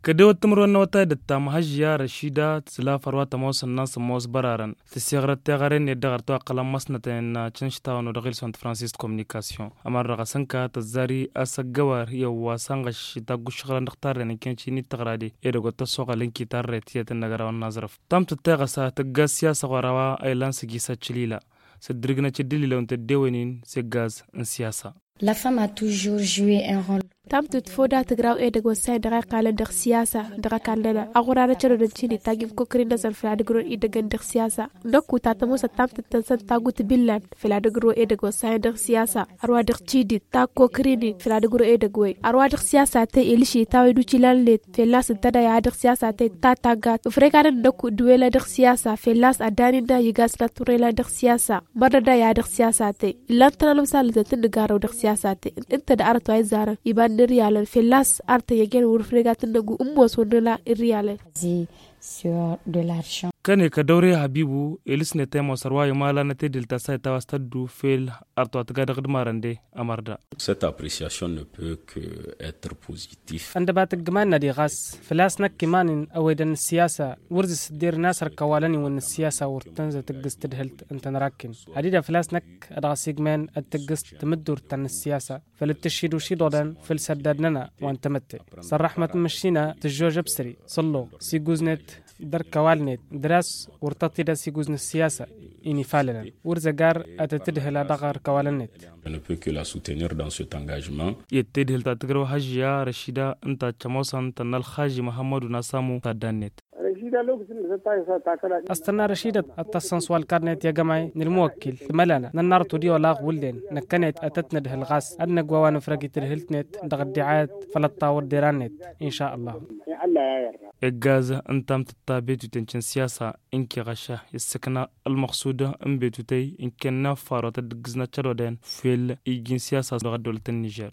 Kada wata murwan wata da ta mahajiya Rashida tsila farwa ta mawsan nan samos bararan ta sigar ta gare ne da garto akalan masnata na cin shita wani da Gilson Francis Communication amma daga sanka ta zari asagawar yau wasan gashi ta gushgaran da tare ne kenci ni tagrade e daga ta soga linki tare tiya ta nagara wannan nazarf tam ta gasa ta gasiya sagarawa ailan su gisa cilila sadirgna ci dilila on ta dewenin se gaz in siyasa. La femme a toujours joué un rôle. tamtut foda tigraw e daga wasai daga kalan da siyasa daga kandala agura na ciro da cini tagim ko kirin da san fila daga e daga da siyasa dokku ta ta musa tamtut tan san tagut billan fila daga e daga wasai da siyasa arwa da cidi ta ko kirin fila daga e daga wai arwa da siyasa ta elishi ta wai duci lalle fila sun tada ya da siyasa ta taga frekaran dokku duwela da siyasa fila adani da yigas na turela da siyasa barda da ya da siyasa ta lantana lamsal da tin daga da siyasa ta inta da arto ay zara iban riyalen filas arte yegen wur fregatin nagu ummo sondela riyalen sur de l'argent. Kane ka daure Habibu elis ne tema sarwa yamala na tedil ta sai ta wastadu fel arto atga da gdmarande amarda. Cette appréciation ne peut que être positif. عند بات الجمان نادي غاس فلاس نك كمان أويدن السياسة ورز سدير ناس ركوالني وإن السياسة ورتنزل تجس تدهلت أنت نراكن عديدة فلاس نك أدغى جمان التجس تمدور تن السياسة فلتشيدو شيدودن فلسددنا وأنت مت صر رحمة مشينا تجوج بسري صلوا سيجوزنت در كوالنت دراس ورتطي دا سيجوزن السياسة إني فعلنا ورزجار أتتدهل دغر كوالنت. Je ne peux que la soutenir dans cet engagement. يتدهل تتقرو حجيا رشيدا أنت تشموسان تنال خاجي محمد ناسامو تدانت. أستنى رشيدة التصن سؤال كارنت يا جماعي نلموكل ملانا ننار تودي ولا ولدين نكنت أتتنا ده الغاس أدنى جوانا فرقي ترهلتنت دغدعات فلتطاور ديرانت إن شاء الله. إجازة أنتم تتابعوا تنشن سياسة إنك غشة السكنة المقصودة إن بيتوتي إن كنا فارات الدجزنا ترودين في الإيجين سياسة دولة النيجر.